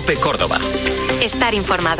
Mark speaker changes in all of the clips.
Speaker 1: COPE Córdoba.
Speaker 2: Estar informado.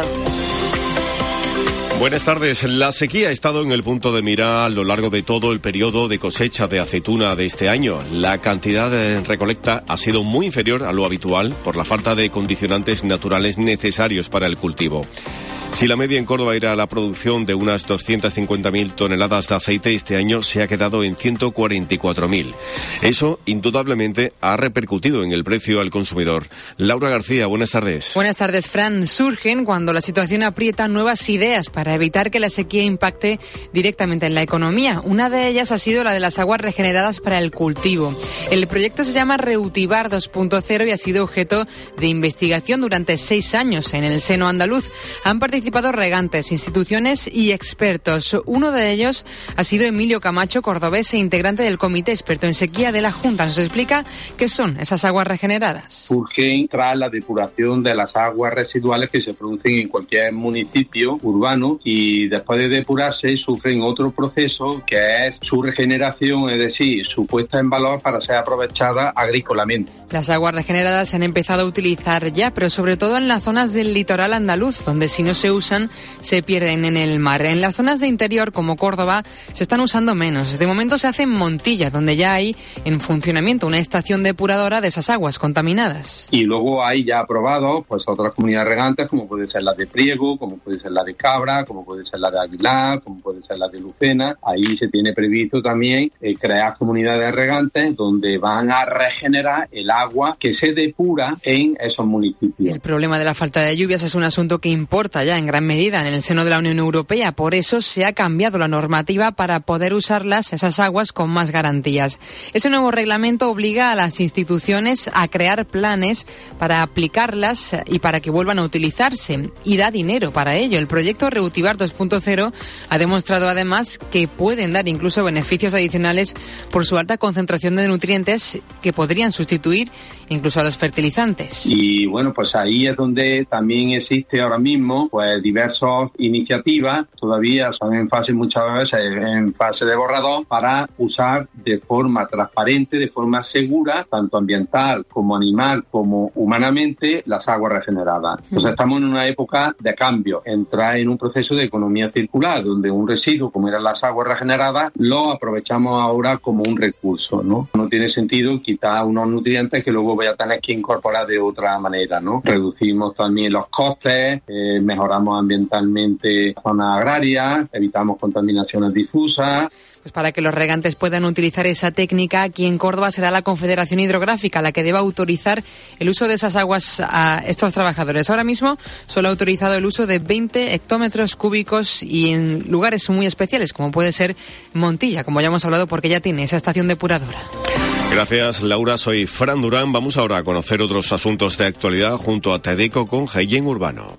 Speaker 3: Buenas tardes. La sequía ha estado en el punto de mira a lo largo de todo el periodo de cosecha de aceituna de este año. La cantidad de recolecta ha sido muy inferior a lo habitual por la falta de condicionantes naturales necesarios para el cultivo. Si la media en Córdoba era la producción de unas 250.000 toneladas de aceite, este año se ha quedado en 144.000. Eso, indudablemente, ha repercutido en el precio al consumidor. Laura García, buenas tardes.
Speaker 4: Buenas tardes, Fran. Surgen, cuando la situación aprieta, nuevas ideas para evitar que la sequía impacte directamente en la economía. Una de ellas ha sido la de las aguas regeneradas para el cultivo. El proyecto se llama Reutivar 2.0 y ha sido objeto de investigación durante 6 años en el seno andaluz. Han participado regantes, instituciones y expertos. Uno de ellos ha sido Emilio Camacho, cordobés e integrante del Comité Experto en Sequía de la Junta. Nos explica qué son esas aguas regeneradas.
Speaker 5: Surgen tras la depuración de las aguas residuales que se producen en cualquier municipio urbano y después de depurarse sufren otro proceso que es su regeneración, es decir, su puesta en valor para ser aprovechada agrícolamente.
Speaker 4: Las aguas regeneradas se han empezado a utilizar ya, pero sobre todo en las zonas del litoral andaluz, donde si no se usan, se pierden en el mar. En las zonas de interior, como Córdoba, se están usando menos. De momento se hace en Montilla, donde ya hay en funcionamiento una estación depuradora de esas aguas contaminadas.
Speaker 5: Y luego hay ya aprobados pues otras comunidades regantes, como puede ser la de Priego, como puede ser la de Cabra, como puede ser la de Aguilar, como puede ser la de Lucena. Ahí se tiene previsto también crear comunidades regantes donde van a regenerar el agua que se depura en esos municipios.
Speaker 4: El problema de la falta de lluvias es un asunto que importa ya en gran medida en el seno de la Unión Europea. Por eso se ha cambiado la normativa para poder usarlas, esas aguas, con más garantías. Ese nuevo reglamento obliga a las instituciones a crear planes para aplicarlas y para que vuelvan a utilizarse, y da dinero para ello. El proyecto Reutivar 2.0 ha demostrado además que pueden dar incluso beneficios adicionales por su alta concentración de nutrientes que podrían sustituir incluso a los fertilizantes.
Speaker 5: Y bueno, pues ahí es donde también existe ahora mismo pues diversas iniciativas, todavía son en fase, muchas veces en fase de borrador, para usar de forma transparente, de forma segura, tanto ambiental como animal como humanamente, las aguas regeneradas. Entonces estamos en una época de cambio, entrar en un proceso de economía circular, donde un residuo como eran las aguas regeneradas lo aprovechamos ahora como un recurso, ¿no? No tiene sentido quitar unos nutrientes que luego voy a tener que incorporar de otra manera, ¿no? Reducimos también los costes, mejoramos ambientalmente zonas agrarias, evitamos contaminaciones difusas.
Speaker 4: Pues para que los regantes puedan utilizar esa técnica, aquí en Córdoba será la Confederación Hidrográfica la que deba autorizar el uso de esas aguas a estos trabajadores. Ahora mismo solo ha autorizado el uso de 20 hectómetros cúbicos y en lugares muy especiales, como puede ser Montilla, como ya hemos hablado, porque ya tiene esa estación depuradora.
Speaker 3: Gracias, Laura. Soy Fran Durán. Vamos ahora a conocer otros asuntos de actualidad junto a Tedeco con Jaén Urbano.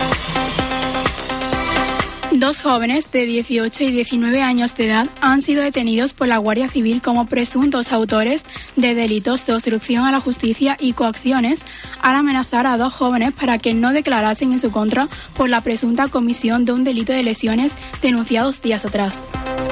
Speaker 6: 2 jóvenes de 18 y 19 años de edad han sido detenidos por la Guardia Civil como presuntos autores de delitos de obstrucción a la justicia y coacciones al amenazar a 2 jóvenes para que no declarasen en su contra por la presunta comisión de un delito de lesiones denunciados días atrás.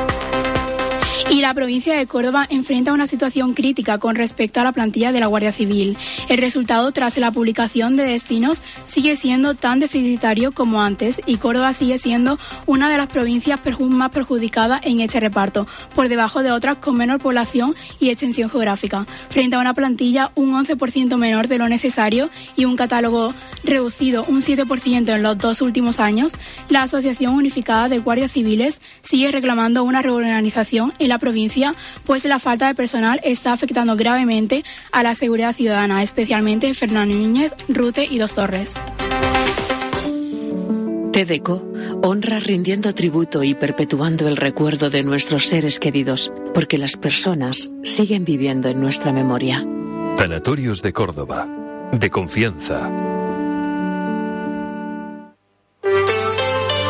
Speaker 6: Y la provincia de Córdoba enfrenta una situación crítica con respecto a la plantilla de la Guardia Civil. El resultado tras la publicación de destinos sigue siendo tan deficitario como antes y Córdoba sigue siendo una de las provincias más perjudicadas en este reparto, por debajo de otras con menor población y extensión geográfica. Frente a una plantilla un 11% menor de lo necesario y un catálogo reducido un 7% en los 2 últimos años, la Asociación Unificada de Guardias Civiles sigue reclamando una reorganización en la provincia, pues la falta de personal está afectando gravemente a la seguridad ciudadana, especialmente Fernando Núñez, Rute y Dos Torres.
Speaker 7: Tedeco honra rindiendo tributo y perpetuando el recuerdo de nuestros seres queridos, porque las personas siguen viviendo en nuestra memoria.
Speaker 1: Tanatorios de Córdoba, de confianza.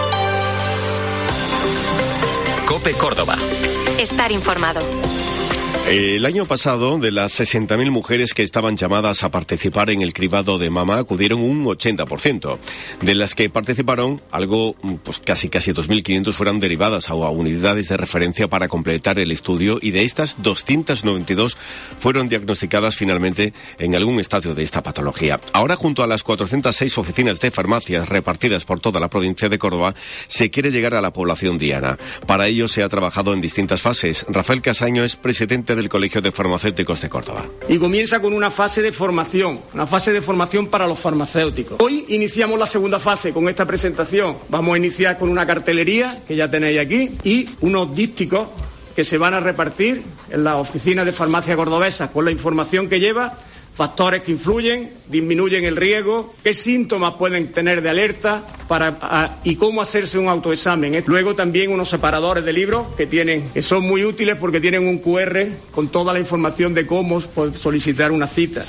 Speaker 1: COPE Córdoba.
Speaker 2: Estar informado.
Speaker 3: El año pasado, de las 60.000 mujeres que estaban llamadas a participar en el cribado de mama, acudieron un 80%. De las que participaron, casi 2.500 fueron derivadas a unidades de referencia para completar el estudio, y de estas, 292 fueron diagnosticadas finalmente en algún estadio de esta patología. Ahora, junto a las 406 oficinas de farmacias repartidas por toda la provincia de Córdoba, se quiere llegar a la población diana. Para ello se ha trabajado en distintas fases. Rafael Casaño es presidente del Colegio de Farmacéuticos de Córdoba.
Speaker 2: Y comienza con una fase de formación para los farmacéuticos. Hoy iniciamos la segunda fase con esta presentación. Vamos a iniciar con una cartelería que ya tenéis aquí y unos dípticos que se van a repartir en las oficinas de farmacia cordobesa con la información que lleva, factores que influyen, disminuyen el riesgo, qué síntomas pueden tener de alerta y cómo hacerse un autoexamen. Luego también unos separadores de libros que son muy útiles porque tienen un QR con toda la información de cómo solicitar una cita.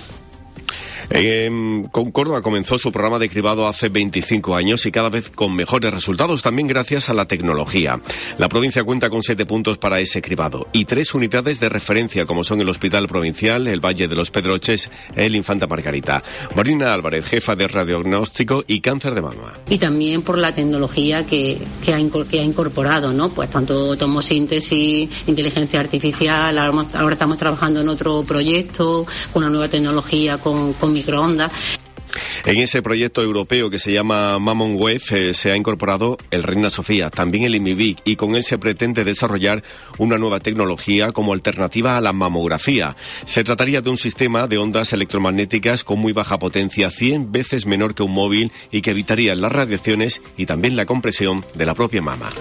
Speaker 3: Con Córdoba comenzó su programa de cribado hace 25 años y cada vez con mejores resultados, también gracias a la tecnología. La provincia cuenta con 7 puntos para ese cribado y 3 unidades de referencia, como son el Hospital Provincial, el Valle de los Pedroches, el Infanta Margarita. Marina Álvarez, jefa de radiodiagnóstico y cáncer de mama.
Speaker 8: Y también por la tecnología que ha incorporado, ¿no? Pues tanto tomosíntesis, inteligencia artificial, ahora estamos trabajando en otro proyecto con una nueva tecnología con microondas.
Speaker 3: En ese proyecto europeo que se llama MamonWeb se ha incorporado el Reina Sofía, también el IMIVIC, y con él se pretende desarrollar una nueva tecnología como alternativa a la mamografía. Se trataría de un sistema de ondas electromagnéticas con muy baja potencia, 100 veces menor que un móvil, y que evitaría las radiaciones y también la compresión de la propia mama.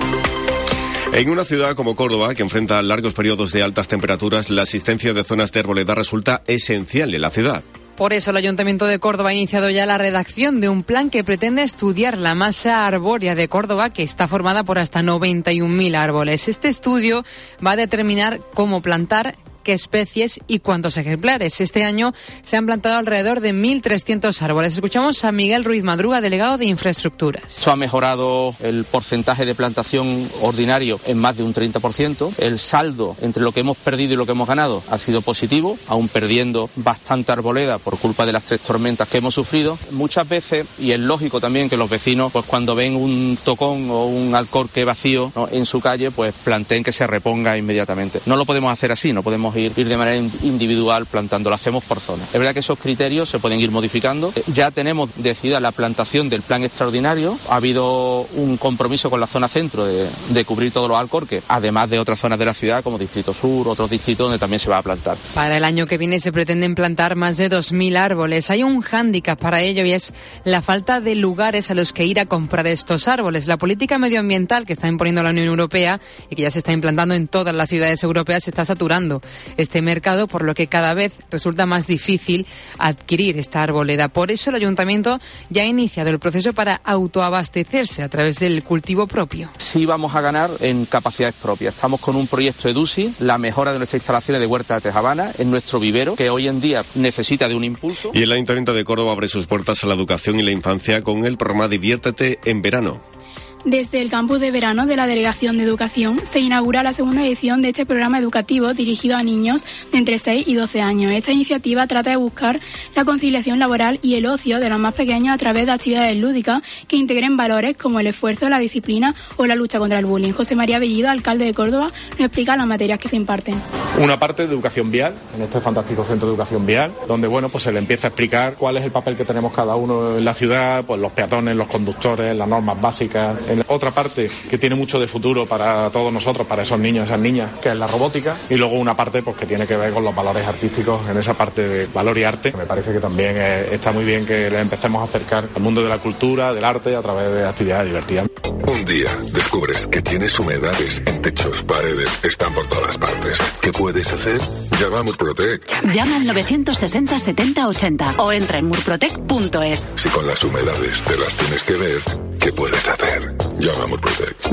Speaker 3: En una ciudad como Córdoba, que enfrenta largos periodos de altas temperaturas, la asistencia de zonas de arboleda resulta esencial en la ciudad.
Speaker 4: Por eso el Ayuntamiento de Córdoba ha iniciado ya la redacción de un plan que pretende estudiar la masa arbórea de Córdoba, que está formada por hasta 91.000 árboles. Este estudio va a determinar cómo plantar, qué especies y cuántos ejemplares. Este año se han plantado alrededor de 1.300 árboles. Escuchamos a Miguel Ruiz Madruga, delegado de Infraestructuras.
Speaker 9: Esto ha mejorado el porcentaje de plantación ordinario en más de un 30%. El saldo entre lo que hemos perdido y lo que hemos ganado ha sido positivo, aún perdiendo bastante arboleda por culpa de las 3 tormentas que hemos sufrido. Muchas veces, y es lógico también que los vecinos, pues cuando ven un tocón o un alcorque vacío, ¿no?, en su calle, pues planteen que se reponga inmediatamente. No lo podemos hacer así, no podemos ir de manera individual plantando, lo hacemos por zonas. Es verdad que esos criterios se pueden ir modificando. Ya tenemos decidida la plantación del plan extraordinario. Ha habido un compromiso con la zona centro de cubrir todos los alcorques, además de otras zonas de la ciudad como Distrito Sur, otros distritos donde también se va a plantar.
Speaker 4: Para el año que viene se pretenden plantar más de 2.000 árboles. Hay un hándicap para ello y es la falta de lugares a los que ir a comprar estos árboles. La política medioambiental que está imponiendo la Unión Europea y que ya se está implantando en todas las ciudades europeas se está saturando este mercado, por lo que cada vez resulta más difícil adquirir esta arboleda. Por eso el Ayuntamiento ya ha iniciado el proceso para autoabastecerse a través del cultivo propio.
Speaker 9: Sí vamos a ganar en capacidades propias. Estamos con un proyecto EDUSI, la mejora de nuestras instalaciones de huerta de Tejabana, en nuestro vivero, que hoy en día necesita de un impulso.
Speaker 3: Y el Ayuntamiento de Córdoba abre sus puertas a la educación y la infancia con el programa Diviértete en Verano.
Speaker 6: Desde el campus de verano de la Delegación de Educación se inaugura la segunda edición de este programa educativo dirigido a niños de entre 6 y 12 años. Esta iniciativa trata de buscar la conciliación laboral y el ocio de los más pequeños a través de actividades lúdicas que integren valores como el esfuerzo, la disciplina o la lucha contra el bullying. José María Bellido, alcalde de Córdoba, nos explica las materias que se imparten.
Speaker 10: Una parte de educación vial, en este fantástico centro de educación vial, donde pues se le empieza a explicar cuál es el papel que tenemos cada uno en la ciudad, pues los peatones, los conductores, las normas básicas. En otra parte que tiene mucho de futuro para todos nosotros, para esos niños, esas niñas, que es la robótica, y luego una parte pues que tiene que ver con los valores artísticos, en esa parte de valor y arte. Me parece que también está muy bien que les empecemos a acercar al mundo de la cultura, del arte, a través de actividades divertidas.
Speaker 11: Un día descubres que tienes humedades en techos, paredes, están por todas partes. ¿Qué puedes hacer? Llama a Murprotec.
Speaker 12: Llama al 960 70 80 o entra en murprotec.es.
Speaker 11: Si con las humedades te las tienes que ver, ¿qué puedes hacer? Llama a Murprotec.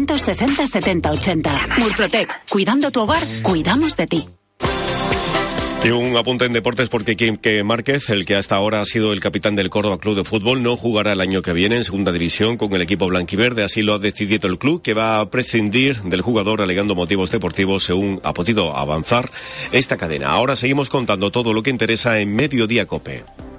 Speaker 12: 960 70 80. Murprotec. Cuidando tu hogar, cuidamos de ti.
Speaker 3: Y un apunte en deportes porque Quique Márquez, el que hasta ahora ha sido el capitán del Córdoba Club de Fútbol, no jugará el año que viene en segunda división con el equipo blanquiverde. Así lo ha decidido el club, que va a prescindir del jugador alegando motivos deportivos, según ha podido avanzar esta cadena. Ahora seguimos contando todo lo que interesa en Mediodía COPE.